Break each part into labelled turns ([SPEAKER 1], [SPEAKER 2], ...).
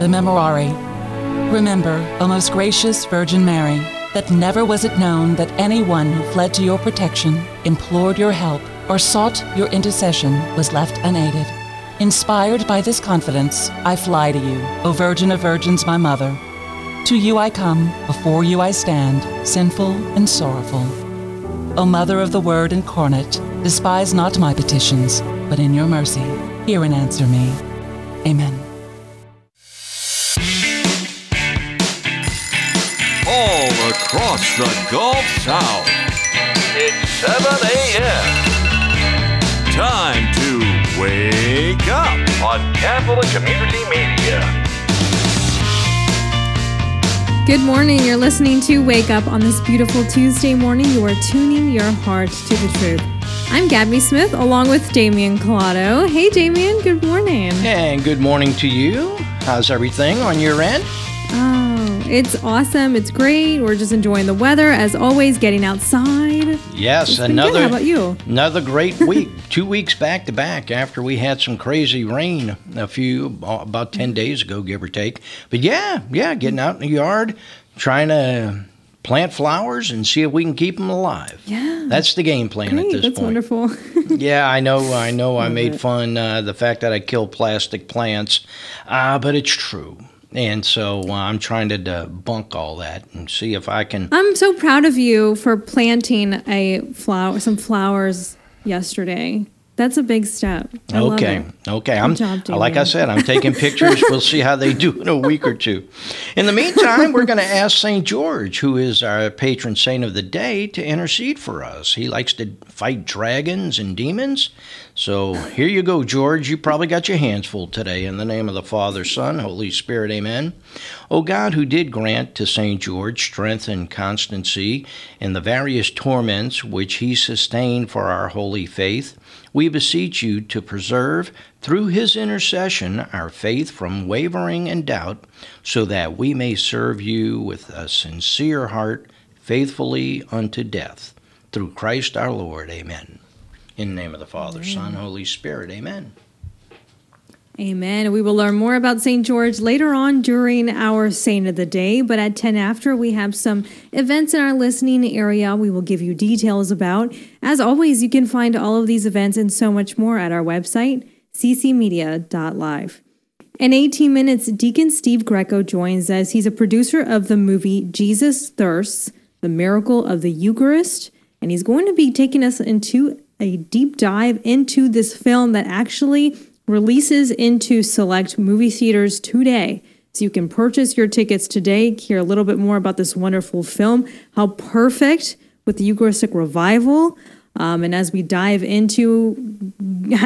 [SPEAKER 1] the Memorare. Remember, O most gracious Virgin Mary, that never was it known that anyone who fled to your protection, implored your help, or sought your intercession was left unaided. Inspired by this confidence, I fly to you, O Virgin of Virgins, my Mother. To you I come, before you I stand, sinful and sorrowful. O Mother of the Word incarnate, despise not my petitions, but in your mercy, hear and answer me. Amen.
[SPEAKER 2] All across the Gulf South, it's 7 a.m. Time to wake up on Catholic Community Media.
[SPEAKER 3] Good morning. You're listening to Wake Up on this beautiful Tuesday morning. You are tuning your heart to the truth. I'm Gabby Smith along with Damian Collado. Hey, Damian. Good morning.
[SPEAKER 4] And good morning to you. How's everything on your end?
[SPEAKER 3] Oh, it's awesome. It's great. We're just enjoying the weather as always, getting outside.
[SPEAKER 4] Yes,
[SPEAKER 3] How about you?
[SPEAKER 4] Another great week. 2 weeks back to back after we had some crazy rain about 10 days ago, give or take. But yeah, getting out in the yard, trying to plant flowers and see if we can keep them alive.
[SPEAKER 3] Yeah.
[SPEAKER 4] That's the game plan at this
[SPEAKER 3] That's
[SPEAKER 4] point.
[SPEAKER 3] wonderful.
[SPEAKER 4] Yeah, I know. I made fun the fact that I kill plastic plants, but it's true. And so I'm trying to debunk all that and see if I can.
[SPEAKER 3] I'm so proud of you for planting some flowers yesterday. That's a big step. I love it.
[SPEAKER 4] Okay.
[SPEAKER 3] Good job, Damian.
[SPEAKER 4] Like I said, I'm taking pictures. We'll see how they do in a week or two. In the meantime, we're going to ask St. George, who is our patron saint of the day, to intercede for us. He likes to fight dragons and demons. So here you go, George. You probably got your hands full today. In the name of the Father, Son, Holy Spirit, amen. O God, who did grant to St. George strength and constancy in the various torments which he sustained for our holy faith, we beseech you to preserve, through his intercession, our faith from wavering and doubt, so that we may serve you with a sincere heart, faithfully unto death. Through Christ our Lord, amen. In the name of the Father, Son, Holy Spirit, amen.
[SPEAKER 3] Amen. We will learn more about St. George later on during our Saint of the Day, but at 10 after, we have some events in our listening area we will give you details about. As always, you can find all of these events and so much more at our website, ccmedia.live. In 18 minutes, Deacon Steve Greco joins us. He's a producer of the movie Jesus Thirsts, The Miracle of the Eucharist, and he's going to be taking us into a deep dive into this film that actually releases into select movie theaters today. So you can purchase your tickets today, hear a little bit more about this wonderful film, how perfect with the Eucharistic revival. And as we dive into,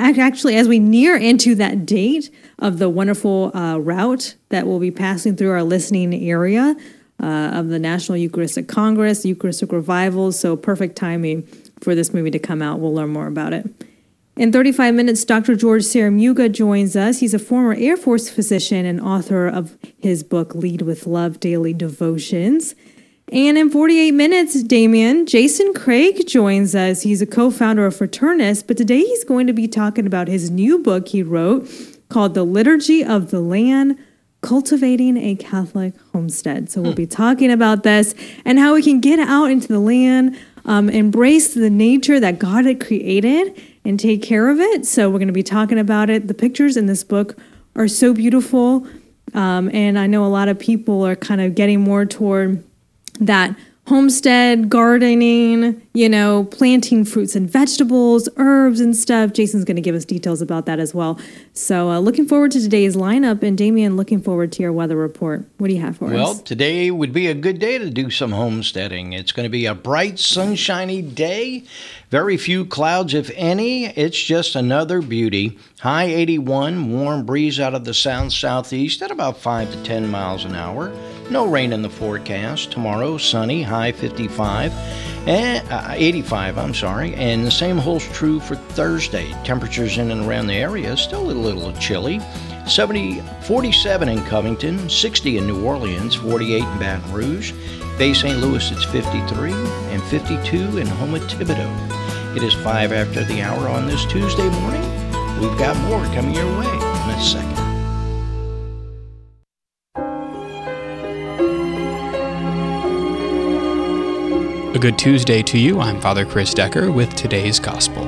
[SPEAKER 3] as we near into that date of the wonderful route that will be passing through our listening area of the National Eucharistic Congress, Eucharistic Revival. So perfect timing for this movie to come out. We'll learn more about it. In 35 minutes, Dr. George Saramuga joins us. He's a former Air Force physician and author of his book, Lead with Love, Daily Devotions. And in 48 minutes, Damian, Jason Craig joins us. He's a co-founder of Fraternus, but today he's going to be talking about his new book he wrote called The Liturgy of the Land, Cultivating a Catholic Homestead. So we'll be talking about this and how we can get out into the land, embrace the nature that God had created and take care of it. So we're going to be talking about it. The pictures in this book are so beautiful. And I know a lot of people are kind of getting more toward that homestead, gardening, planting fruits and vegetables, herbs and stuff. Jason's going to give us details about that as well. So looking forward to today's lineup. And Damian, looking forward to your weather report. What do you have for us?
[SPEAKER 4] Well, today would be a good day to do some homesteading. It's going to be a bright, sunshiny day. Very few clouds, if any. It's just another beauty. High 81, warm breeze out of the south-southeast at about 5 to 10 miles an hour. No rain in the forecast. Tomorrow, sunny, high 55. 85, and the same holds true for Thursday. Temperatures in and around the area still a little chilly. 47 in Covington, 60 in New Orleans, 48 in Baton Rouge. Bay St. Louis, it's 53, and 52 in Houma Thibodaux. It is 5 after the hour on this Tuesday morning. We've got more coming your way in a second.
[SPEAKER 5] A good Tuesday to you. I'm Father Chris Decker with today's Gospel.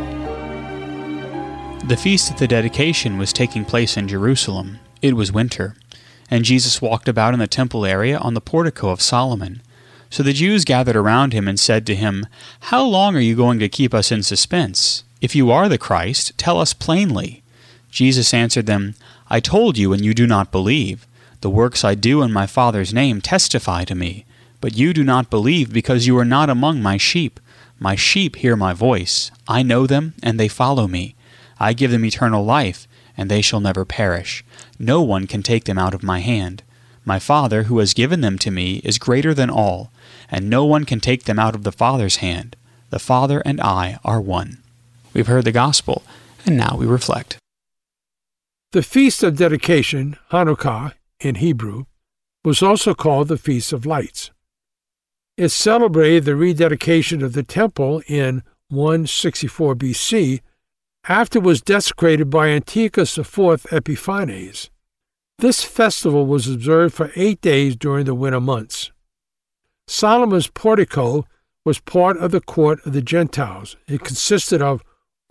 [SPEAKER 5] The Feast of the Dedication was taking place in Jerusalem. It was winter, and Jesus walked about in the temple area on the portico of Solomon. So the Jews gathered around him and said to him, "How long are you going to keep us in suspense? If you are the Christ, tell us plainly." Jesus answered them, "I told you, and you do not believe. The works I do in my Father's name testify to me. But you do not believe because you are not among my sheep. My sheep hear my voice. I know them, and they follow me. I give them eternal life, and they shall never perish. No one can take them out of my hand. My Father, who has given them to me, is greater than all, and no one can take them out of the Father's hand. The Father and I are one." We've heard the Gospel, and now we reflect.
[SPEAKER 6] The Feast of Dedication, Hanukkah in Hebrew, was also called the Feast of Lights. It celebrated the rededication of the temple in 164 BC, after it was desecrated by Antiochus IV Epiphanes. This festival was observed for 8 days during the winter months. Solomon's portico was part of the court of the Gentiles. It consisted of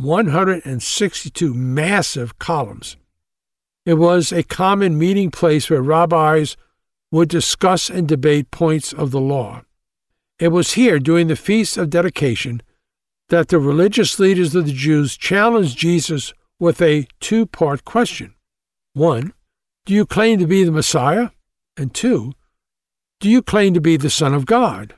[SPEAKER 6] 162 massive columns. It was a common meeting place where rabbis would discuss and debate points of the law. It was here, during the Feast of Dedication, that the religious leaders of the Jews challenged Jesus with a two-part question. 1, do you claim to be the Messiah? And 2, do you claim to be the Son of God?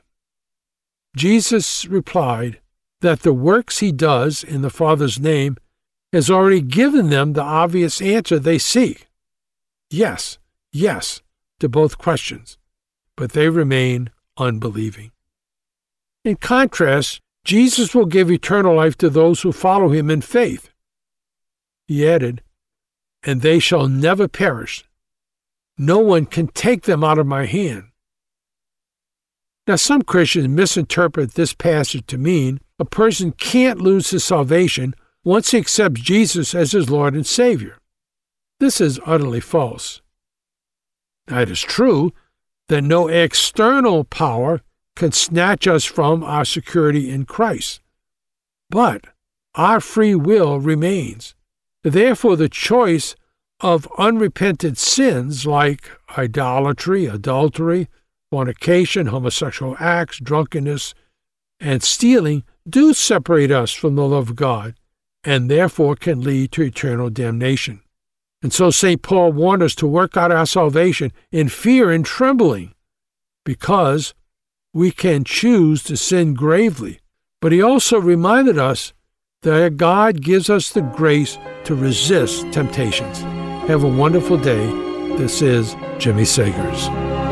[SPEAKER 6] Jesus replied that the works he does in the Father's name has already given them the obvious answer they seek. Yes, yes, to both questions, but they remain unbelieving. In contrast, Jesus will give eternal life to those who follow him in faith. He added, "And they shall never perish. No one can take them out of my hand." Now, some Christians misinterpret this passage to mean a person can't lose his salvation once he accepts Jesus as his Lord and Savior. This is utterly false. Now, it is true that no external power can snatch us from our security in Christ, but our free will remains. Therefore, the choice of unrepented sins like idolatry, adultery, fornication, homosexual acts, drunkenness, and stealing do separate us from the love of God, and therefore can lead to eternal damnation. And so St. Paul warned us to work out our salvation in fear and trembling, because we can choose to sin gravely. But he also reminded us that God gives us the grace to resist temptations. Have a wonderful day. This is Jimmy Sagers.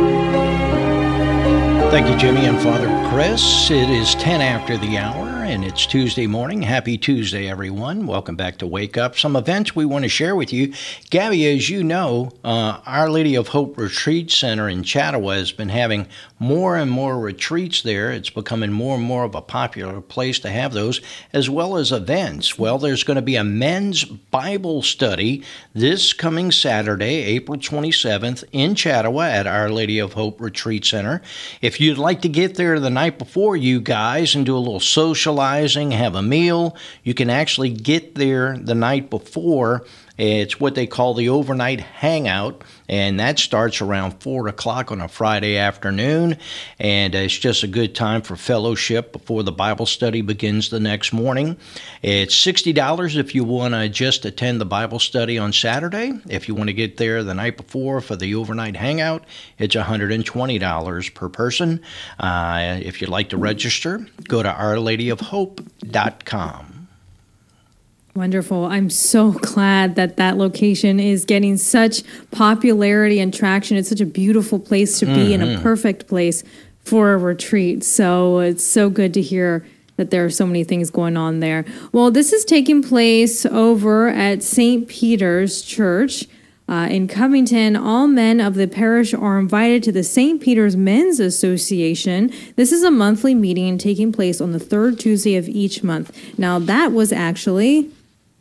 [SPEAKER 4] Thank you, Jimmy and Father Chris. It is 10 after the hour, and it's Tuesday morning. Happy Tuesday, everyone. Welcome back to Wake Up. Some events we want to share with you. Gabby, as you know, Our Lady of Hope Retreat Center in Chattawa has been having more and more retreats there. It's becoming more and more of a popular place to have those, as well as events. Well, there's going to be a men's Bible study this coming Saturday, April 27th, in Chattawa at Our Lady of Hope Retreat Center. If you'd like to get there the night before, you guys, and do a little socializing, have a meal, you can actually get there the night before. It's what they call the overnight hangout, and that starts around 4 o'clock on a Friday afternoon, and it's just a good time for fellowship before the Bible study begins the next morning. It's $60 if you want to just attend the Bible study on Saturday. If you want to get there the night before for the overnight hangout, it's $120 per person. If you'd like to register, go to OurLadyOfHope.com.
[SPEAKER 3] Wonderful. I'm so glad that that location is getting such popularity and traction. It's such a beautiful place to be and a perfect place for a retreat. So it's so good to hear that there are so many things going on there. Well, this is taking place over at St. Peter's Church in Covington. All men of the parish are invited to the St. Peter's Men's Association. This is a monthly meeting taking place on the third Tuesday of each month. Now, that was actually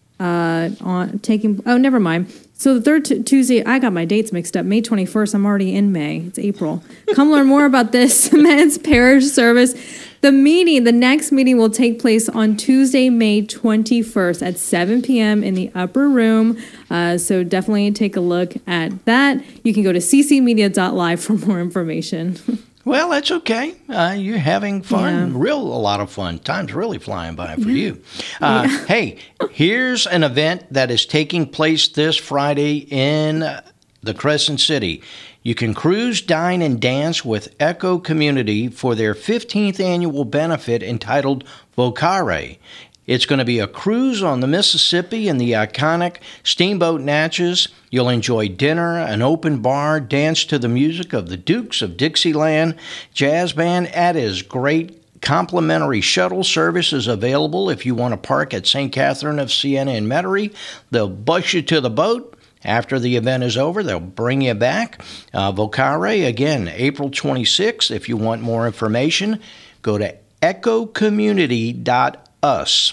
[SPEAKER 3] never mind. So the third Tuesday, I got my dates mixed up. May 21st, I'm already in May. It's April. Come learn more about this men's parish service. The next meeting will take place on Tuesday, May 21st at 7 p.m. in the upper room. So definitely take a look at that. You can go to ccmedia.live for more information.
[SPEAKER 4] Well, that's okay. You're having fun, a lot of fun. Time's really flying by for you. Hey, here's an event that is taking place this Friday in the Crescent City. You can cruise, dine, and dance with Echo Community for their 15th annual benefit entitled Vocare. It's going to be a cruise on the Mississippi in the iconic Steamboat Natchez. You'll enjoy dinner, an open bar, dance to the music of the Dukes of Dixieland Jazz Band. That is great. Complimentary shuttle service is available if you want to park at St. Catherine of Siena in Metairie. They'll bus you to the boat. After the event is over, they'll bring you back. Vocare, again, April 26th. If you want more information, go to echocommunity.us.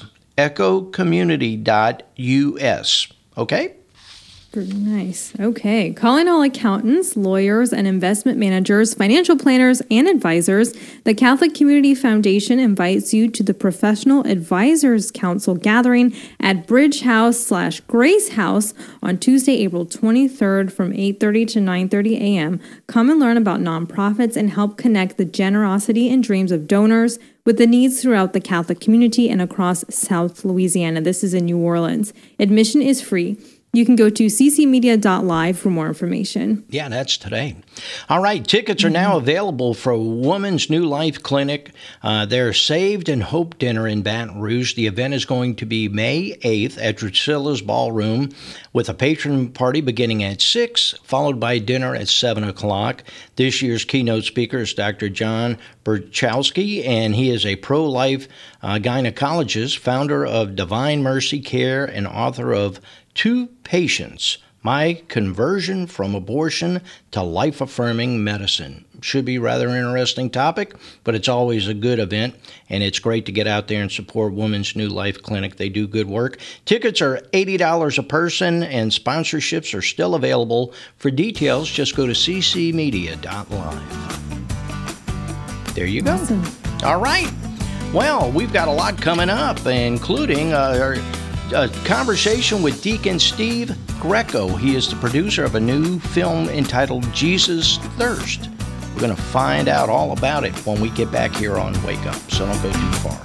[SPEAKER 4] echocommunity.us. Okay?
[SPEAKER 3] Pretty nice. Okay. Calling all accountants, lawyers, and investment managers, financial planners, and advisors, the Catholic Community Foundation invites you to the Professional Advisors Council gathering at Bridge House/Grace House on Tuesday, April 23rd from 8:30 to 9:30 a.m. Come and learn about nonprofits and help connect the generosity and dreams of donors with the needs throughout the Catholic community and across South Louisiana. This is in New Orleans. Admission is free. You can go to ccmedia.live for more information.
[SPEAKER 4] Yeah, that's today. All right, tickets are now available for Woman's New Life Clinic. Their Saved and Hope Dinner in Baton Rouge. The event is going to be May 8th at Drusilla's Ballroom with a patron party beginning at 6, followed by dinner at 7 o'clock. This year's keynote speaker is Dr. John Berchowski, and he is a pro-life gynecologist, founder of Divine Mercy Care, and author of Two Patients, My Conversion from Abortion to Life-Affirming Medicine. Should be rather interesting topic, but it's always a good event, and it's great to get out there and support Women's New Life Clinic. They do good work. Tickets are $80 a person, and sponsorships are still available. For details, just go to ccmedia.live. There you go.
[SPEAKER 3] Awesome.
[SPEAKER 4] All right. Well, we've got a lot coming up, including a conversation with Deacon Steve Greco. He is the producer of a new film entitled Jesus Thirst. We're going to find out all about it when we get back here on Wake Up, so don't go too far.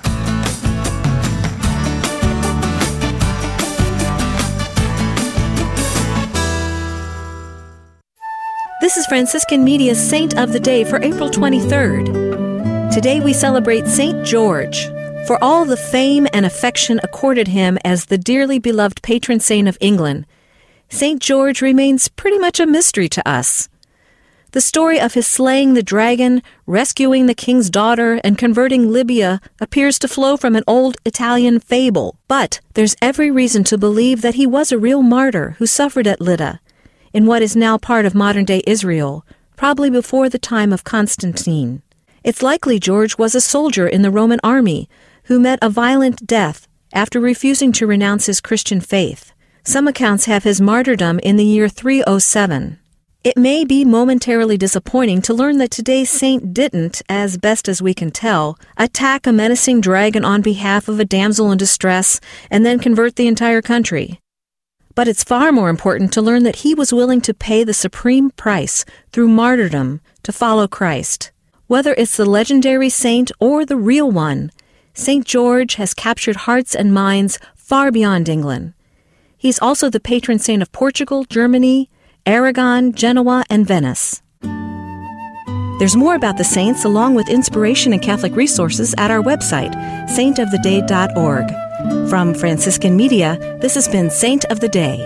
[SPEAKER 7] This is Franciscan Media's Saint of the Day for April 23rd. Today we celebrate St. George, for all the fame and affection accorded him as the dearly beloved patron saint of England. St. George remains pretty much a mystery to us. The story of his slaying the dragon, rescuing the king's daughter, and converting Libya appears to flow from an old Italian fable, but there's every reason to believe that he was a real martyr who suffered at Lydda, in what is now part of modern-day Israel, probably before the time of Constantine. It's likely George was a soldier in the Roman army who met a violent death after refusing to renounce his Christian faith. Some accounts have his martyrdom in the year 307. It may be momentarily disappointing to learn that today's saint didn't, as best as we can tell, attack a menacing dragon on behalf of a damsel in distress and then convert the entire country. But it's far more important to learn that he was willing to pay the supreme price through martyrdom to follow Christ. Whether it's the legendary saint or the real one, St. George has captured hearts and minds far beyond England. He's also the patron saint of Portugal, Germany, Aragon, Genoa, and Venice. There's more about the saints along with inspiration and Catholic resources at our website, saintoftheday.org. From Franciscan Media, this has been Saint of the Day.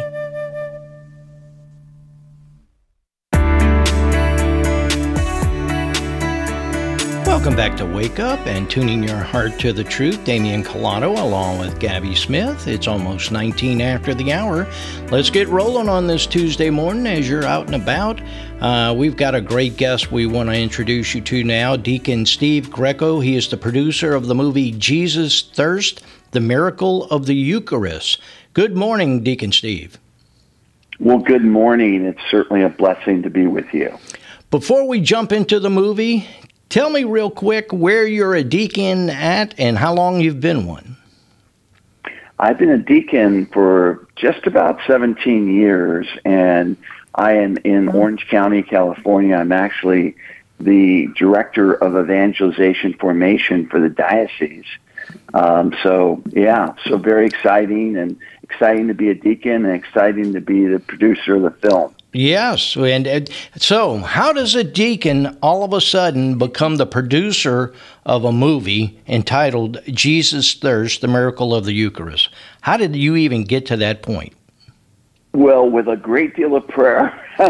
[SPEAKER 4] Welcome back to Wake Up and Tuning Your Heart to the Truth. Damian Collado along with Gabby Smith. It's almost 19 after the hour. Let's get rolling on this Tuesday morning as you're out and about. We've got a great guest we want to introduce you to now, Deacon Steve Greco. He is the producer of the movie Jesus Thirst, The Miracle of the Eucharist. Good morning, Deacon Steve.
[SPEAKER 8] Well, good morning. It's certainly a blessing to be with you.
[SPEAKER 4] Before we jump into the movie, Tell me real quick where you're a deacon at and how long you've been one.
[SPEAKER 8] I've been a deacon for just about 17 years, and I am in Orange County, California. I'm actually the director of evangelization formation for the diocese. So very exciting to be a deacon and exciting to be the producer of the film.
[SPEAKER 4] Yes, and so how does a deacon all of a sudden become the producer of a movie entitled Jesus Thirst, the Miracle of the Eucharist? How did you even get to that point?
[SPEAKER 8] Well, with a great deal of prayer,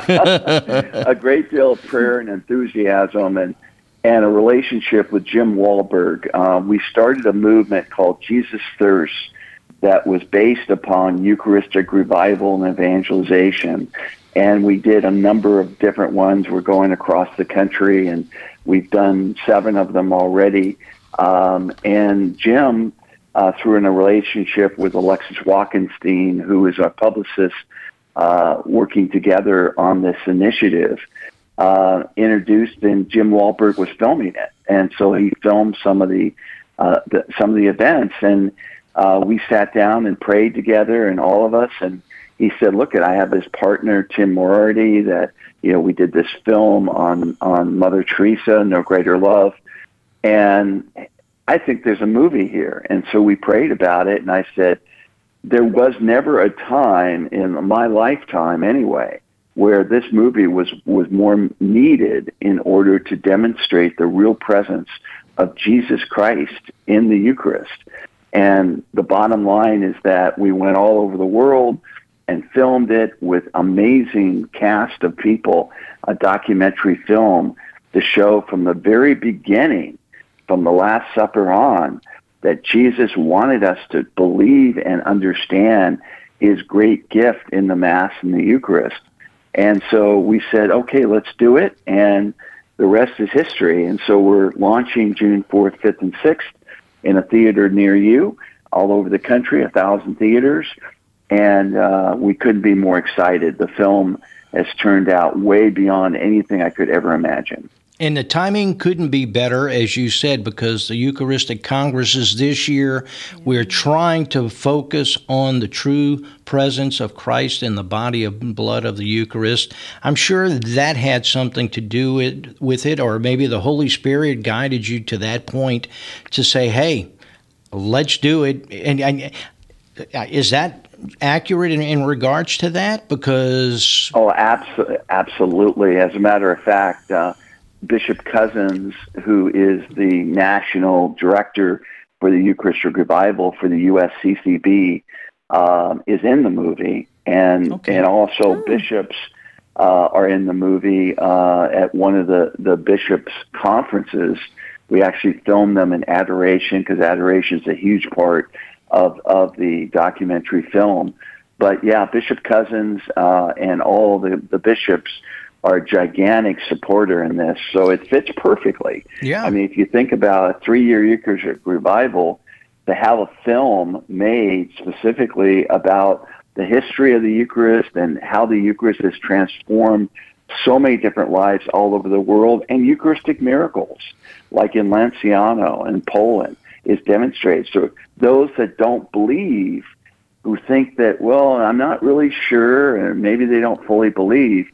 [SPEAKER 8] and enthusiasm and a relationship with Jim Wahlberg. We started a movement called Jesus Thirst that was based upon Eucharistic revival and evangelization. And we did a number of different ones. We're going across the country, and we've done 7 of them already. And Jim, through in a relationship with Alexis Walkenstein, who is our publicist, working together on this initiative, introduced, and Jim Wahlberg was filming it. And so he filmed some of the events, and we sat down and prayed together, and all of us, and he said, look, I have this partner, Tim Moriarty, that, we did this film on Mother Teresa, No Greater Love, and I think there's a movie here. And so we prayed about it, and I said, there was never a time in my lifetime anyway where this movie was more needed in order to demonstrate the real presence of Jesus Christ in the Eucharist. And the bottom line is that we went all over the world and filmed it with amazing cast of people, a documentary film to show from the very beginning, from the Last Supper on, that Jesus wanted us to believe and understand his great gift in the Mass and the Eucharist. And so we said, okay, let's do it, and the rest is history. And so we're launching June 4th, 5th, and 6th in a theater near you, all over the country, 1,000 theaters. And we couldn't be more excited. The film has turned out way beyond anything I could ever imagine.
[SPEAKER 4] And the timing couldn't be better, as you said, because the Eucharistic Congresses this year, we're trying to focus on the true presence of Christ in the body and blood of the Eucharist. I'm sure that had something to do with it, or maybe the Holy Spirit guided you to that point to say, hey, let's do it. And is that accurate in regards to that? Because
[SPEAKER 8] absolutely. As a matter of fact, Bishop Cousins, who is the national director for the Eucharistic Revival for the USCCB, is in the movie, and also bishops are in the movie at one of the bishops' conferences. We actually filmed them in Adoration, because Adoration is a huge part of the documentary film. But yeah, Bishop Cousins and all the bishops are a gigantic supporter in this, so it fits perfectly.
[SPEAKER 4] Yeah.
[SPEAKER 8] I mean, if you think about a 3-year Eucharistic revival, to have a film made specifically about the history of the Eucharist and how the Eucharist has transformed so many different lives all over the world, and Eucharistic miracles, like in Lanciano in Poland, is demonstrated. So those that don't believe, who think that, well, I'm not really sure, and maybe they don't fully believe,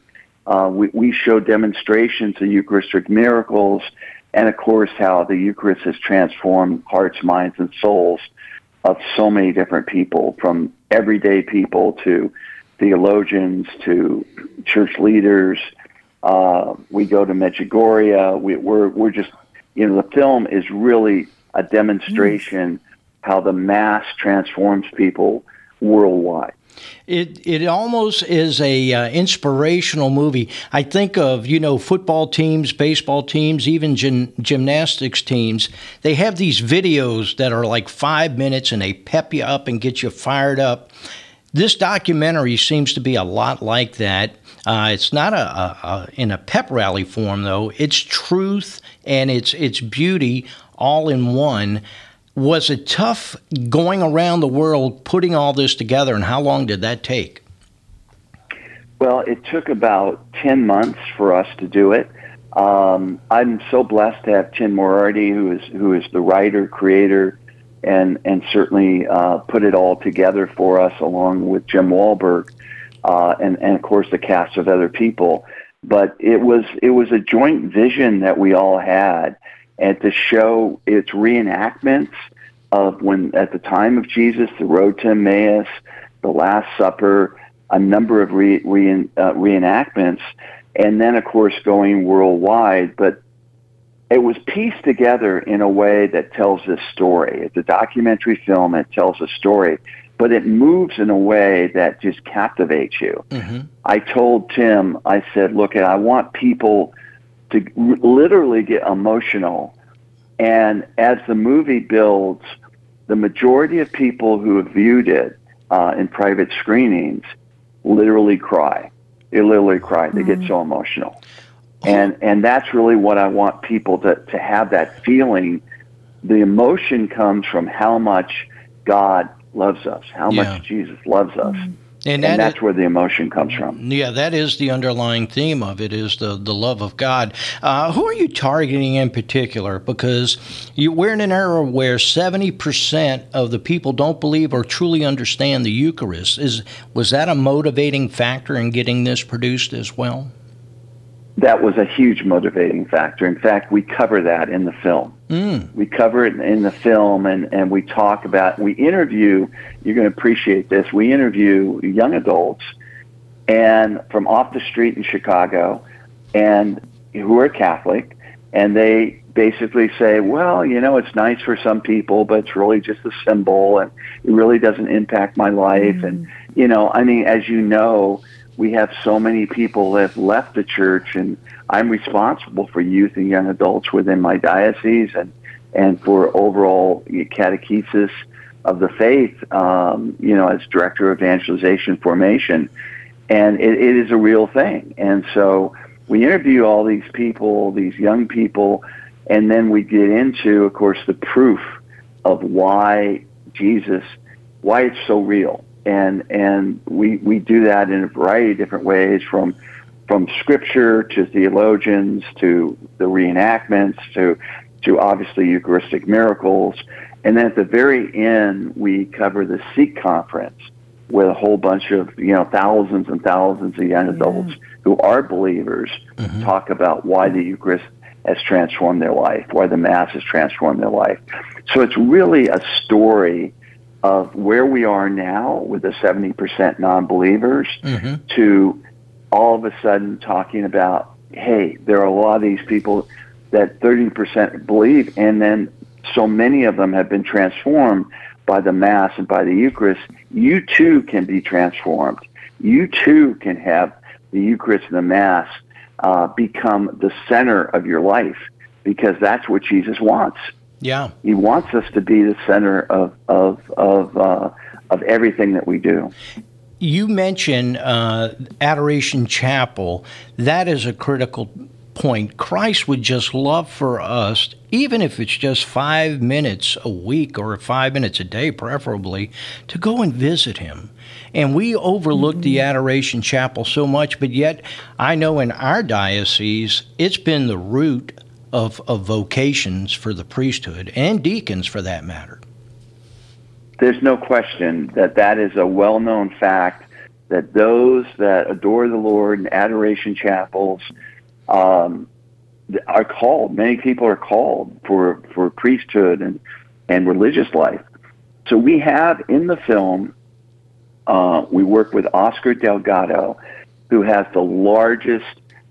[SPEAKER 8] we show demonstrations of Eucharistic miracles, and of course how the Eucharist has transformed hearts, minds, and souls of so many different people, from everyday people to theologians to church leaders. We go to Medjugorje. We're just, the film is really a demonstration how the Mass transforms people worldwide.
[SPEAKER 4] It almost is a inspirational movie. I think of, football teams, baseball teams, even gymnastics teams. They have these videos that are like 5 minutes, and they pep you up and get you fired up. This documentary seems to be a lot like that. It's not in a pep rally form, though. It's truth and it's beauty all in one. Was it tough going around the world putting all this together, and how long did that take?
[SPEAKER 8] Well, it took about 10 months for us to do it. I'm so blessed to have Tim Moriarty, who is the writer, creator, and certainly put it all together for us, along with Jim Wahlberg, and of course the cast of other people. But it was a joint vision that we all had, and to show its reenactments of when, at the time of Jesus, the road to Emmaus, the Last Supper, a number of reenactments, and then of course going worldwide. But it was pieced together in a way that tells this story. It's a documentary film. It tells a story, but it moves in a way that just captivates you. Mm-hmm. I told Tim, I said, look, I want people to literally get emotional. And as the movie builds, the majority of people who have viewed it in private screenings literally cry. They literally cry. They get so emotional. And that's really what I want people to have, that feeling. The emotion comes from how much God loves us, how much Jesus loves us. And that's where the emotion comes from.
[SPEAKER 4] Yeah, that is the underlying theme of it, is the love of God. Who are you targeting in particular? Because we're in an era where 70% of the people don't believe or truly understand the Eucharist. Was that a motivating factor in getting this produced as well?
[SPEAKER 8] That was a huge motivating factor. In fact, we cover that in the film. We cover it in the film, and we talk about, we interview, you're going to appreciate this, we interview young adults and from off the street in Chicago, and who are Catholic, and they basically say, well, it's nice for some people, but it's really just a symbol, and it really doesn't impact my life. And, as you know, we have so many people that have left the church, and I'm responsible for youth and young adults within my diocese and for overall catechesis of the faith, as director of evangelization formation. And it is a real thing. And so we interview all these people, these young people, and then we get into, of course, the proof of why it's so real. And we do that in a variety of different ways, from scripture to theologians to the reenactments to obviously Eucharistic miracles. And then at the very end, we cover the Seek Conference with a whole bunch of, thousands and thousands of young adults who are believers talk about why the Eucharist has transformed their life, why the Mass has transformed their life. So it's really a story of where we are now with the 70% non-believers to all of a sudden talking about, hey, there are a lot of these people that 30% believe, and then so many of them have been transformed by the Mass and by the Eucharist. You too can be transformed. You too can have the Eucharist and the Mass become the center of your life, because that's what Jesus wants.
[SPEAKER 4] Yeah,
[SPEAKER 8] He wants us to be the center of everything that we do.
[SPEAKER 4] You mentioned Adoration Chapel. That is a critical point. Christ would just love for us, even if it's just 5 minutes a week or 5 minutes a day, preferably, to go and visit Him. And we overlook the Adoration Chapel so much, but yet I know in our diocese, it's been the root of vocations for the priesthood and deacons, for that matter.
[SPEAKER 8] There's no question that is a well-known fact, that those that adore the Lord in adoration chapels are called. Many people are called for priesthood and religious life. So we have in the film, we work with Oscar Delgado, who has the largest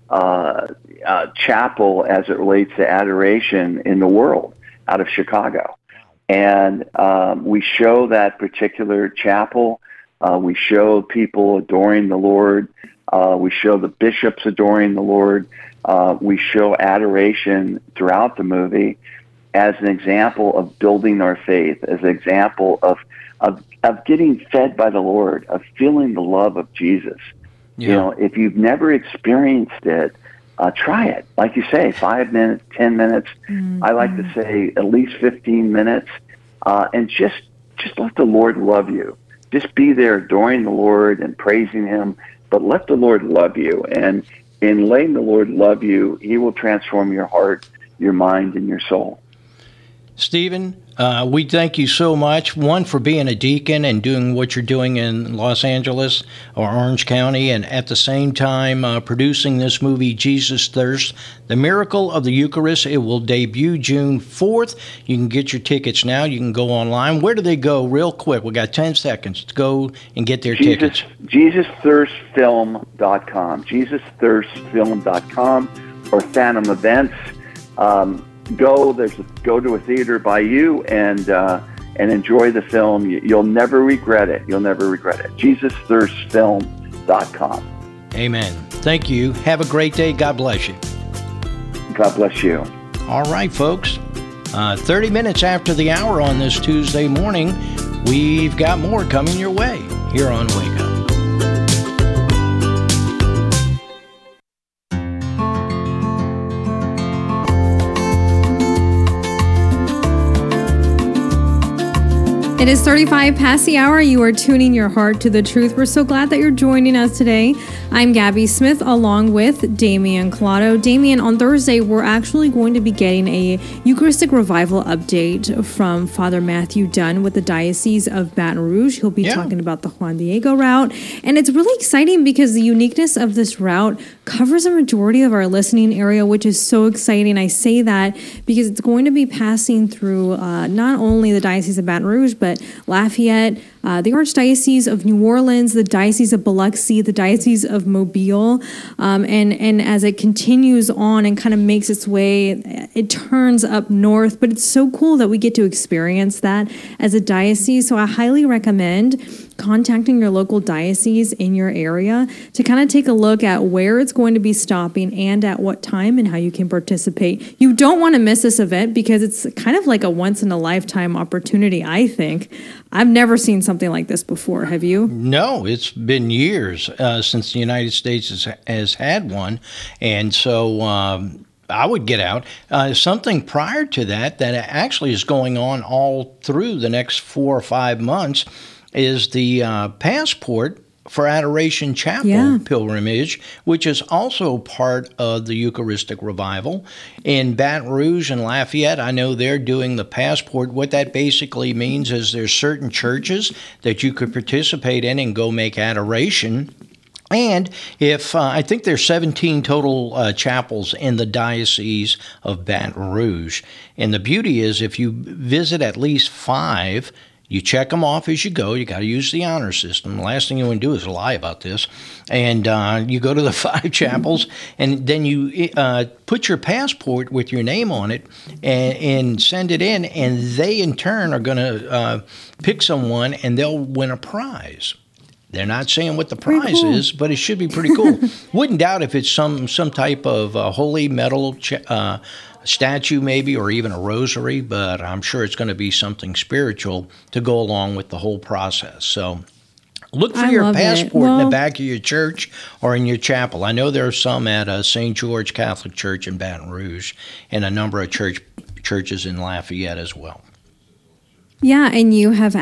[SPEAKER 8] chapel as it relates to adoration in the world, out of Chicago. And we show that particular chapel. We show people adoring the Lord. We show the bishops adoring the Lord. We show adoration throughout the movie as an example of building our faith, as an example of getting fed by the Lord, of feeling the love of Jesus. Yeah. If you've never experienced it, try it. Like you say, 5 minutes, 10 minutes. I like to say at least 15 minutes, and just let the Lord love you. Just be there adoring the Lord and praising Him, but let the Lord love you. And in letting the Lord love you, He will transform your heart, your mind, and your soul.
[SPEAKER 4] Stephen, we thank you so much, one, for being a deacon and doing what you're doing in Los Angeles or Orange County, and at the same time producing this movie, Jesus Thirst, The Miracle of the Eucharist. It will debut June 4th. You can get your tickets now. You can go online. Where do they go? Real quick. We got 10 seconds to go and get their tickets.
[SPEAKER 8] JesusThirstFilm.com. JesusThirstFilm.com or Phantom Events. Go to a theater by you and enjoy the film. You'll never regret it. You'll never regret it. JesusThirstFilm.com.
[SPEAKER 4] Amen. Thank you. Have a great day. God bless you.
[SPEAKER 8] God bless you.
[SPEAKER 4] All right, folks. 30 minutes after the hour on this Tuesday morning, we've got more coming your way here on Wake Up.
[SPEAKER 3] It is 35 past the hour. You are tuning your heart to the truth. We're so glad that you're joining us today. I'm Gabby Smith along with Damian Collado. Damian, on Thursday, we're actually going to be getting a Eucharistic Revival update from Father Matthew Dunn with the Diocese of Baton Rouge. He'll be talking about the Juan Diego route. And it's really exciting because the uniqueness of this route covers a majority of our listening area, which is so exciting. I say that because it's going to be passing through not only the Diocese of Baton Rouge, but Lafayette, the Archdiocese of New Orleans, the Diocese of Biloxi, the Diocese of Mobile, and as it continues on and kind of makes its way, it turns up north. But it's so cool that we get to experience that as a diocese. So I highly recommend contacting your local diocese in your area to kind of take a look at where it's going to be stopping and at what time and how you can participate. You don't want to miss this event because it's kind of like a once-in-a-lifetime opportunity, I think. I've never seen something like this before. Have you?
[SPEAKER 4] No, it's been years since the United States has had one. And so I would get out. Something prior to that actually is going on all through the next 4 or 5 months is the Passport for Adoration Chapel pilgrimage, which is also part of the Eucharistic Revival. In Baton Rouge and Lafayette, I know they're doing the Passport. What that basically means is there's certain churches that you could participate in and go make adoration. And if I think there's 17 total chapels in the Diocese of Baton Rouge. And the beauty is if you visit at least 5, you check them off as you go. You got to use the honor system. The last thing you want to do is lie about this. And you go to the 5 chapels, and then you put your passport with your name on it and send it in. And they, in turn, are going to pick someone, and they'll win a prize. They're not saying what the prize is, but it should be pretty cool. Wouldn't doubt if it's some type of holy metal statue maybe, or even a rosary, but I'm sure it's going to be something spiritual to go along with the whole process. So look for your passport in the back of your church or in your chapel. I know there are some at St. George Catholic Church in Baton Rouge and a number of churches in Lafayette as well.
[SPEAKER 3] Yeah, and you have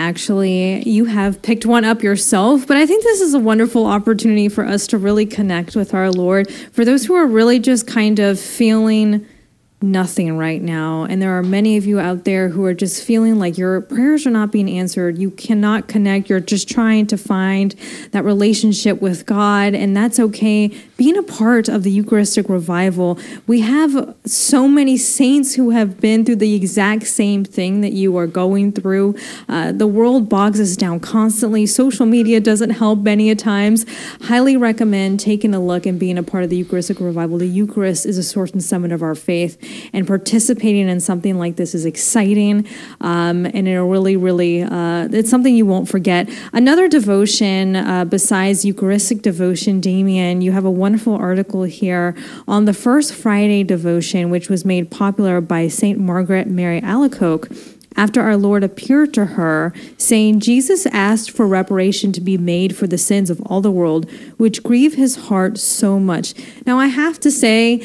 [SPEAKER 3] picked one up yourself, but I think this is a wonderful opportunity for us to really connect with our Lord. For those who are really just kind of feeling nothing right now, and there are many of you out there who are just feeling like your prayers are not being answered, you cannot connect, you're just trying to find that relationship with God, and that's okay. Being a part of the Eucharistic Revival, we have so many saints who have been through the exact same thing that you are going through. The world bogs us down constantly. Social media doesn't help many a times. Highly recommend taking a look and being a part of the Eucharistic Revival. The Eucharist is a source and summit of our faith, and participating in something like this is exciting, and it'll really, it's something you won't forget. Another devotion besides Eucharistic devotion, Damian, you have a wonderful article here on the First Friday devotion, which was made popular by St. Margaret Mary Alacoque after our Lord appeared to her, saying, Jesus asked for reparation to be made for the sins of all the world, which grieve his heart so much. Now, I have to say,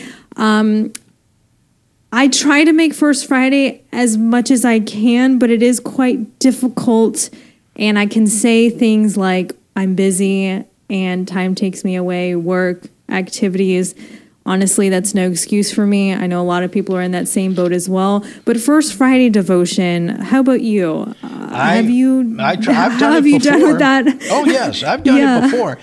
[SPEAKER 3] I try to make First Friday as much as I can, but it is quite difficult, and I can say things like, I'm busy, and time takes me away, work, activities. Honestly, that's no excuse for me. I know a lot of people are in that same boat as well. But First Friday devotion, how about you? Have you done with that?
[SPEAKER 4] Oh yes, I've done it before.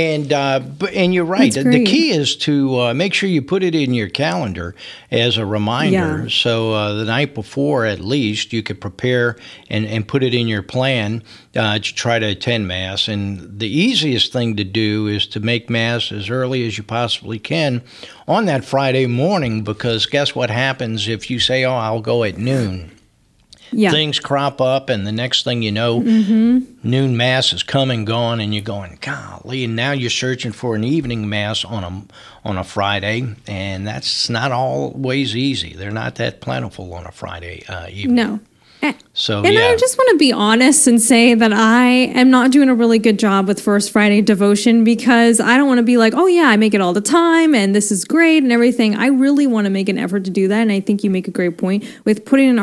[SPEAKER 4] And you're right. The key is to make sure you put it in your calendar as a reminder. Yeah. So the night before, at least, you could prepare and put it in your plan to try to attend Mass. And the easiest thing to do is to make Mass as early as you possibly can on that Friday morning, because guess what happens if you say, "Oh, I'll go at noon." Yeah. Things crop up, and the next thing you know, noon Mass is come and gone, and you're going, golly, and now you're searching for an evening Mass on a Friday, and that's not always easy. They're not that plentiful on a Friday evening.
[SPEAKER 3] No. So, I just want to be honest and say that I am not doing a really good job with First Friday devotion, because I don't want to be like, oh yeah, I make it all the time and this is great and everything. I really want to make an effort to do that, and I think you make a great point with putting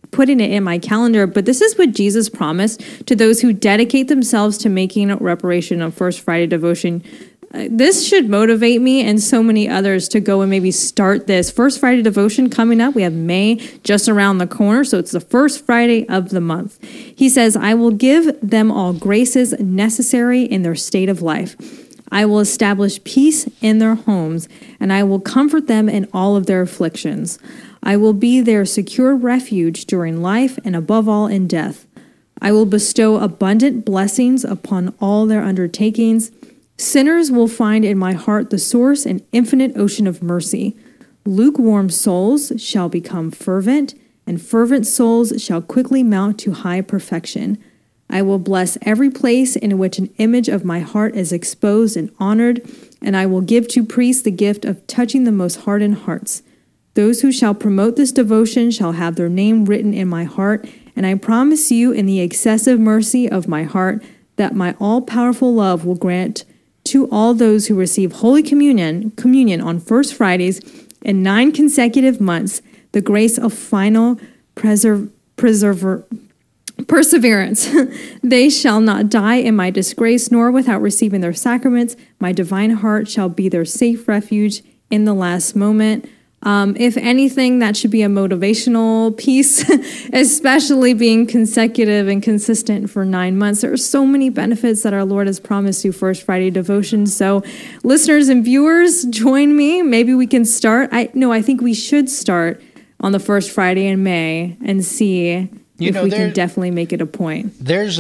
[SPEAKER 3] it in my calendar. But this is what Jesus promised to those who dedicate themselves to making reparation of First Friday devotion. This should motivate me and so many others to go and maybe start this First Friday devotion coming up. We have May just around the corner, so it's the first Friday of the month. He says, I will give them all graces necessary in their state of life. I will establish peace in their homes, and I will comfort them in all of their afflictions. I will be their secure refuge during life and above all in death. I will bestow abundant blessings upon all their undertakings. Sinners will find in my heart the source and infinite ocean of mercy. Lukewarm souls shall become fervent, and fervent souls shall quickly mount to high perfection. I will bless every place in which an image of my heart is exposed and honored, and I will give to priests the gift of touching the most hardened hearts. Those who shall promote this devotion shall have their name written in my heart, and I promise you in the excessive mercy of my heart that my all-powerful love will grant to all those who receive Holy Communion on First Fridays in 9 consecutive months, the grace of final perseverance. They shall not die in my disgrace, nor without receiving their sacraments. My divine heart shall be their safe refuge in the last moment. If anything, that should be a motivational piece, especially being consecutive and consistent for 9 months. There are so many benefits that our Lord has promised through First Friday devotion. So listeners and viewers, join me. Maybe we can start. I think we should start on the first Friday in May and see if we can definitely make it a point.
[SPEAKER 4] There's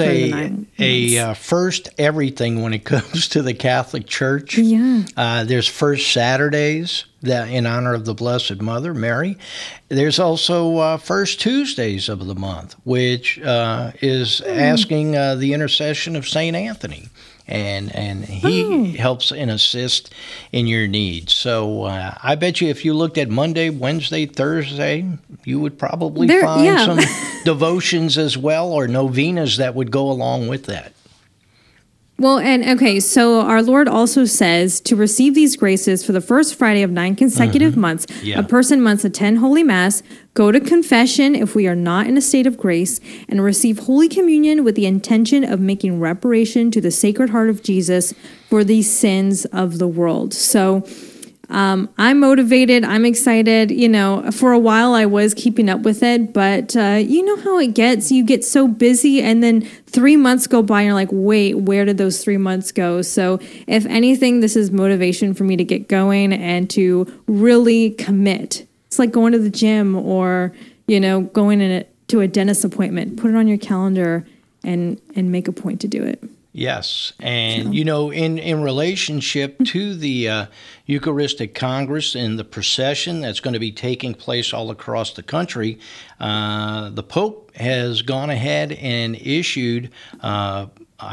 [SPEAKER 4] a first everything when it comes to the Catholic Church.
[SPEAKER 3] Yeah.
[SPEAKER 4] There's first Saturdays in honor of the Blessed Mother, Mary. There's also first Tuesdays of the month, which is asking the intercession of St. Anthony. And he helps and assists in your needs. So I bet you if you looked at Monday, Wednesday, Thursday, you would probably find some devotions as well, or novenas that would go along with that.
[SPEAKER 3] Well, so our Lord also says to receive these graces for the first Friday of 9 consecutive months, a person must attend Holy Mass, go to confession if we are not in a state of grace, and receive Holy Communion with the intention of making reparation to the Sacred Heart of Jesus for the sins of the world. So I'm motivated. I'm excited. For a while I was keeping up with it, but you know how it gets. You get so busy, and then 3 months go by and you're like, wait, where did those 3 months go? So if anything, this is motivation for me to get going and to really commit. It's like going to the gym or, going to a dentist appointment. Put it on your calendar and make a point to do it.
[SPEAKER 4] Yes, and in relationship to the Eucharistic Congress and the procession that's going to be taking place all across the country, the Pope has gone ahead and issued, how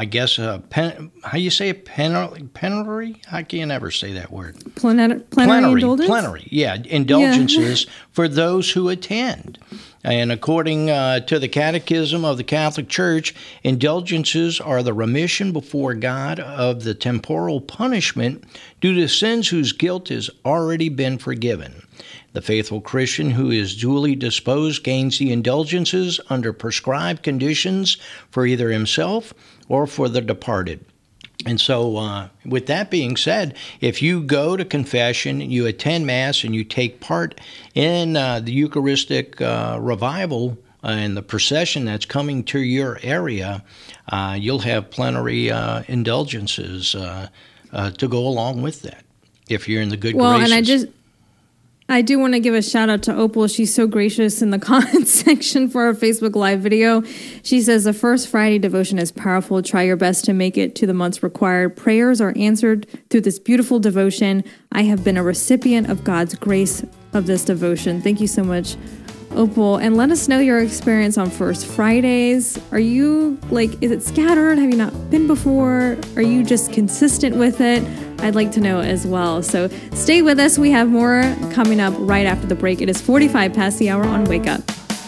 [SPEAKER 4] you say it, plenary? I can't ever say that word.
[SPEAKER 3] Plenary indulgence?
[SPEAKER 4] Plenary, indulgences for those who attend. And according to the Catechism of the Catholic Church, indulgences are the remission before God of the temporal punishment due to sins whose guilt has already been forgiven. The faithful Christian who is duly disposed gains the indulgences under prescribed conditions for either himself or for the departed. And so, with that being said, if you go to confession, you attend Mass, and you take part in the Eucharistic revival and the procession that's coming to your area, you'll have plenary indulgences to go along with that, if you're in the good graces.
[SPEAKER 3] And I do want to give a shout out to Opal. She's so gracious in the comments section for our Facebook Live video. She says, the first Friday devotion is powerful. Try your best to make it to the months required. Prayers are answered through this beautiful devotion. I have been a recipient of God's grace of this devotion. Thank you so much, Opal. And let us know your experience on First Fridays. Are you, is it scattered? Have you not been before? Are you just consistent with it? I'd like to know as well. So stay with us. We have more coming up right after the break. It is 45 past the hour on Wake Up.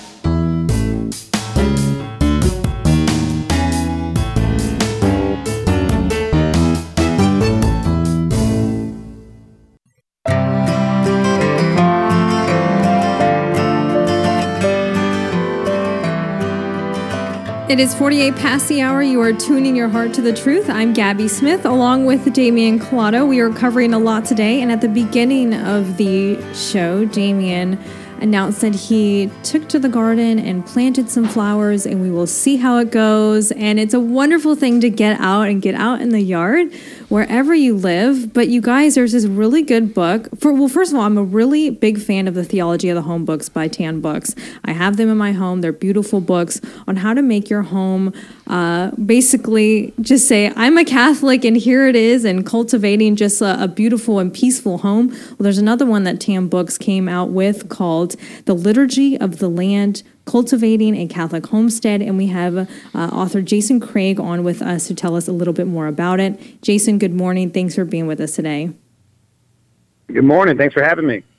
[SPEAKER 3] It is 48 past the hour. You are tuning your heart to the truth. I'm Gabby Smith, along with Damian Collado. We are covering a lot today, and at the beginning of the show, Damian announced that he took to the garden and planted some flowers, and we will see how it goes. And it's a wonderful thing to get out in the yard, wherever you live. But you guys, there's this really good book. First of all, I'm a really big fan of the Theology of the Home books by Tan Books. I have them in my home. They're beautiful books on how to make your home basically just say, I'm a Catholic and here it is, and cultivating just a beautiful and peaceful home. Well, there's another one that Tan Books came out with called The Liturgy of the Land, Cultivating a Catholic Homestead, and we have author Jason Craig on with us to tell us a little bit more about it. Jason, good morning. Thanks for being with us today.
[SPEAKER 9] Good morning. Thanks for having me.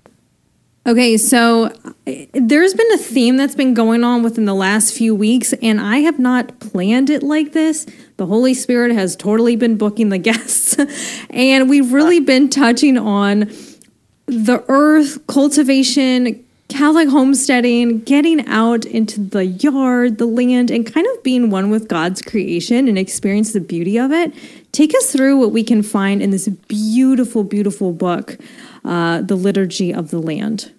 [SPEAKER 3] Okay, so there's been a theme that's been going on within the last few weeks, and I have not planned it like this. The Holy Spirit has totally been booking the guests, and we've really been touching on the earth, cultivation, Catholic homesteading, getting out into the yard, the land, and kind of being one with God's creation and experience the beauty of it. Take us through what we can find in this beautiful, beautiful book, The Liturgy of the Land.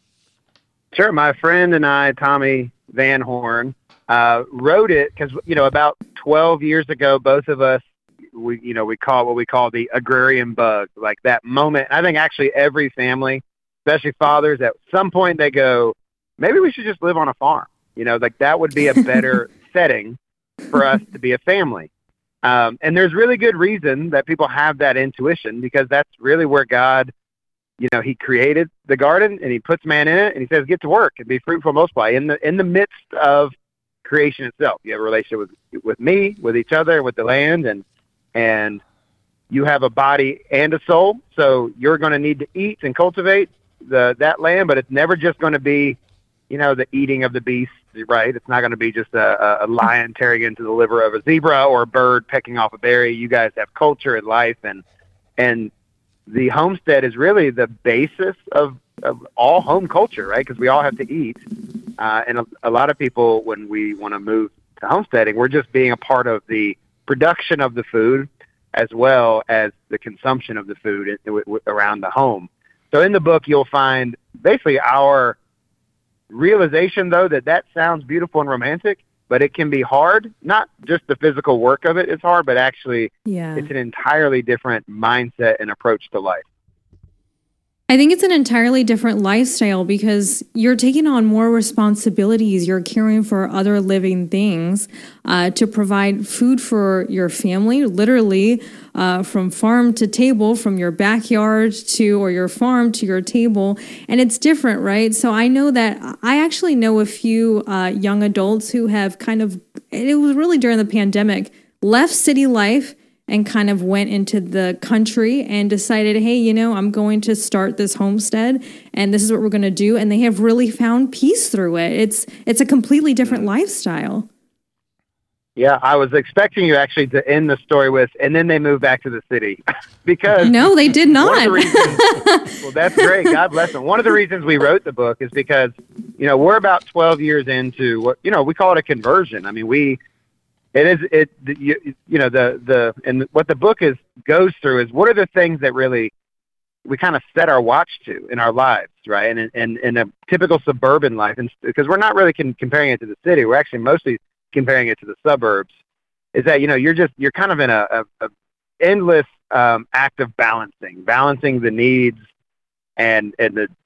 [SPEAKER 9] Sure. My friend and I, Tommy Van Horn, wrote it because, about 12 years ago, both of us, we call what we call the agrarian bug, like that moment. I think actually every family, especially fathers, at some point they go, maybe we should just live on a farm. That would be a better setting for us to be a family. And there's really good reason that people have that intuition, because that's really where God, he created the garden and he puts man in it and he says, get to work and be fruitful, multiply. In the midst of creation itself, you have a relationship with me, with each other, with the land, and you have a body and a soul. So you're going to need to eat and cultivate that land, but it's never just going to be, the eating of the beast, right? It's not going to be just a lion tearing into the liver of a zebra or a bird pecking off a berry. You guys have culture and life, and the homestead is really the basis of all home culture, right? Because we all have to eat. And a lot of people, when we want to move to homesteading, we're just being a part of the production of the food as well as the consumption of the food around the home. So in the book, you'll find basically our realization, though, that sounds beautiful and romantic, but it can be hard. Not just the physical work of it is hard, but actually it's an entirely different mindset and approach to life.
[SPEAKER 3] I think it's an entirely different lifestyle because you're taking on more responsibilities. You're caring for other living things to provide food for your family, literally from farm to table, from your backyard or your farm to your table. And it's different, right? So I know that I actually know a few young adults who have it was really during the pandemic, left city life and kind of went into the country and decided, hey, I'm going to start this homestead and this is what we're going to do. And they have really found peace through it. It's a completely different lifestyle.
[SPEAKER 9] Yeah, I was expecting you actually to end the story with, and then they moved back to the city because
[SPEAKER 3] no, they did not.
[SPEAKER 9] Well, that's great. God bless them. One of the reasons we wrote the book is because, we're about 12 years into what, we call it a conversion. I mean, It is and what the book goes through is what are the things that really we kind of set our watch to in our lives, right? And in a typical suburban life, and because we're not really comparing it to the city, we're actually mostly comparing it to the suburbs. Is that you're kind of in a endless act of balancing the needs and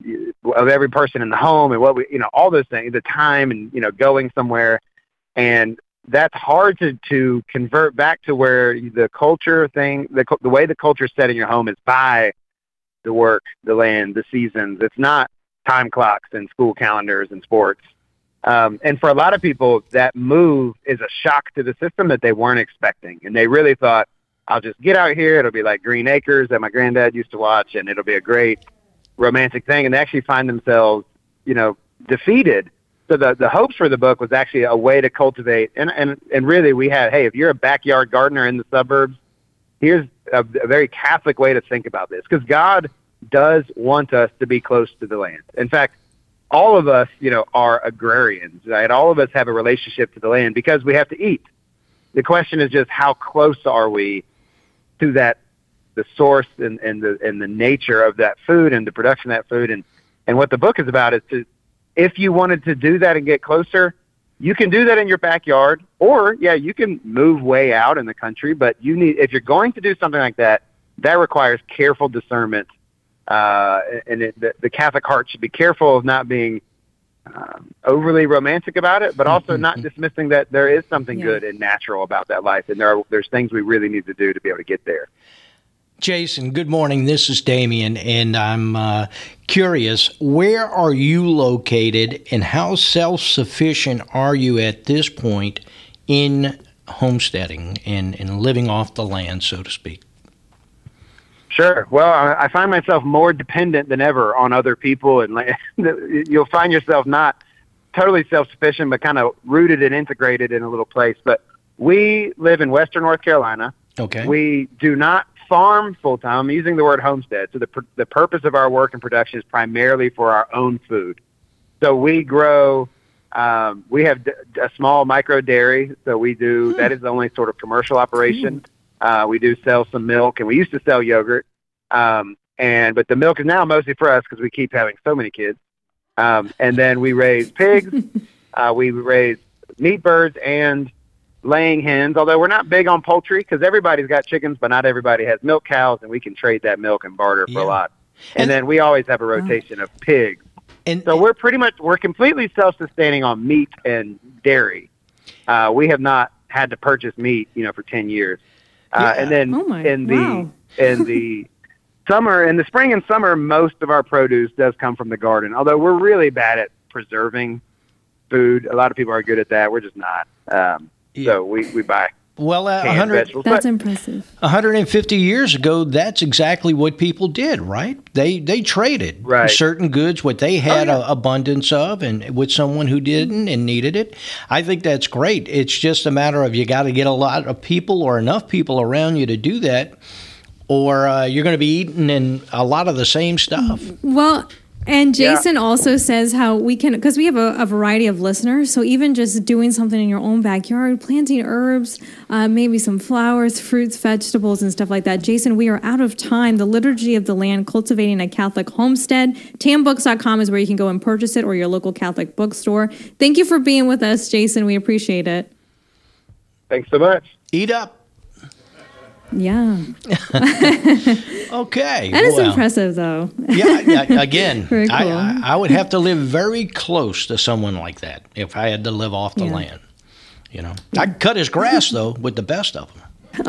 [SPEAKER 9] of every person in the home and what all those things, the time and going somewhere, and that's hard to convert back to where the culture thing, the way the culture is set in your home is by the work, the land, the seasons. It's not time clocks and school calendars and sports. And for a lot of people, that move is a shock to the system that they weren't expecting. And they really thought, I'll just get out here. It'll be like Green Acres that my granddad used to watch, and it'll be a great romantic thing. And they actually find themselves, defeated. So the hopes for the book was actually a way to cultivate. And really we had, hey, if you're a backyard gardener in the suburbs, here's a very Catholic way to think about this, because God does want us to be close to the land. In fact, all of us, are agrarians, right? All of us have a relationship to the land because we have to eat. The question is just how close are we to that, the source and the nature of that food and the production of that food. And what the book is about is if you wanted to do that and get closer, you can do that in your backyard, or you can move way out in the country, but if you're going to do something like that, that requires careful discernment. And the Catholic heart should be careful of not being overly romantic about it, but also not dismissing that there is something good and natural about that life, and there's things we really need to do to be able to get there.
[SPEAKER 4] Jason, good morning. This is Damien, and I'm curious, where are you located, and how self-sufficient are you at this point in homesteading and living off the land, so to speak?
[SPEAKER 9] Sure. Well, I find myself more dependent than ever on other people, and you'll find yourself not totally self-sufficient, but kind of rooted and integrated in a little place. But we live in Western North Carolina. Okay. We do not farm full-time. I'm using the word homestead. So the purpose of our work and production is primarily for our own food. So we grow, we have a small micro dairy. So we do, that is the only sort of commercial operation. We do sell some milk, and we used to sell yogurt. But the milk is now mostly for us because we keep having so many kids. And then we raise pigs, we raise meat birds and laying hens, although we're not big on poultry because everybody's got chickens, but not everybody has milk cows, and we can trade that milk and barter for a lot. And then we always have a rotation of pigs. And so we're completely self-sustaining on meat and dairy. We have not had to purchase meat, for 10 years. And then in the spring and summer, most of our produce does come from the garden, although we're really bad at preserving food. A lot of people are good at that. We're just not. So we buy canned vegetables.
[SPEAKER 3] That's impressive.
[SPEAKER 4] 150 years ago, that's exactly what people did, right? They traded certain goods, what they had abundance of, and with someone who didn't and needed it. I think that's great. It's just a matter of you got to get a lot of people or enough people around you to do that, or you're going to be eating in a lot of the same stuff.
[SPEAKER 3] Well, and Jason also says how we can, because we have a variety of listeners, so even just doing something in your own backyard, planting herbs, maybe some flowers, fruits, vegetables, and stuff like that. Jason, we are out of time. The Liturgy of the Land, Cultivating a Catholic Homestead. TAMBooks.com is where you can go and purchase it, or your local Catholic bookstore. Thank you for being with us, Jason. We appreciate it.
[SPEAKER 9] Thanks so much.
[SPEAKER 4] Eat up.
[SPEAKER 3] Yeah.
[SPEAKER 4] Okay.
[SPEAKER 3] That is impressive, though.
[SPEAKER 4] Again,
[SPEAKER 3] Very cool.
[SPEAKER 4] I would have to live very close to someone like that if I had to live off the land. I'd cut his grass, though, with the best of them.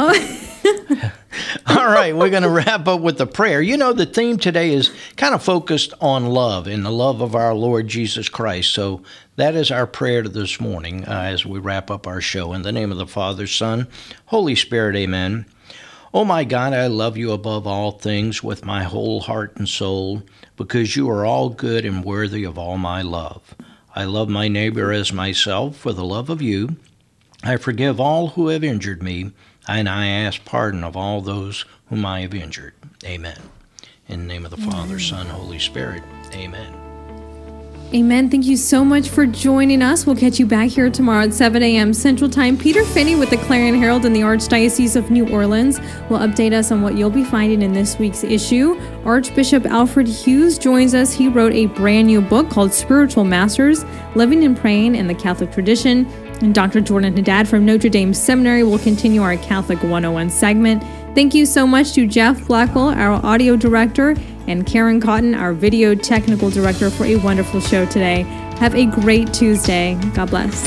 [SPEAKER 4] All right, we're going to wrap up with the prayer. The theme today is kind of focused on love and the love of our Lord Jesus Christ. So that is our prayer this morning as we wrap up our show. In the name of the Father, Son, Holy Spirit, amen. Oh my God, I love you above all things with my whole heart and soul, because you are all good and worthy of all my love. I love my neighbor as myself for the love of you. I forgive all who have injured me, and I ask pardon of all those whom I have injured. Amen. In the name of the Father, Son, Holy Spirit, amen.
[SPEAKER 3] Amen. Thank you so much for joining us. We'll catch you back here tomorrow at 7 a.m. Central Time. Peter Finney with the Clarion Herald in the Archdiocese of New Orleans will update us on what you'll be finding in this week's issue. Archbishop Alfred Hughes joins us. He wrote a brand new book called Spiritual Masters, Living and Praying in the Catholic Tradition. And Dr. Jordan Haddad from Notre Dame Seminary will continue our Catholic 101 segment. Thank you so much to Jeff Blackwell, our audio director, and Karen Cotton, our video technical director, for a wonderful show today. Have a great Tuesday. God bless.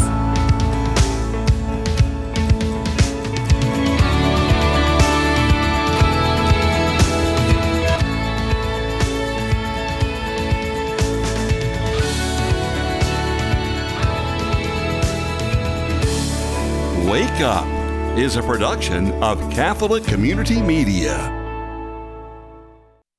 [SPEAKER 2] Wake Up is a production of Catholic Community Media.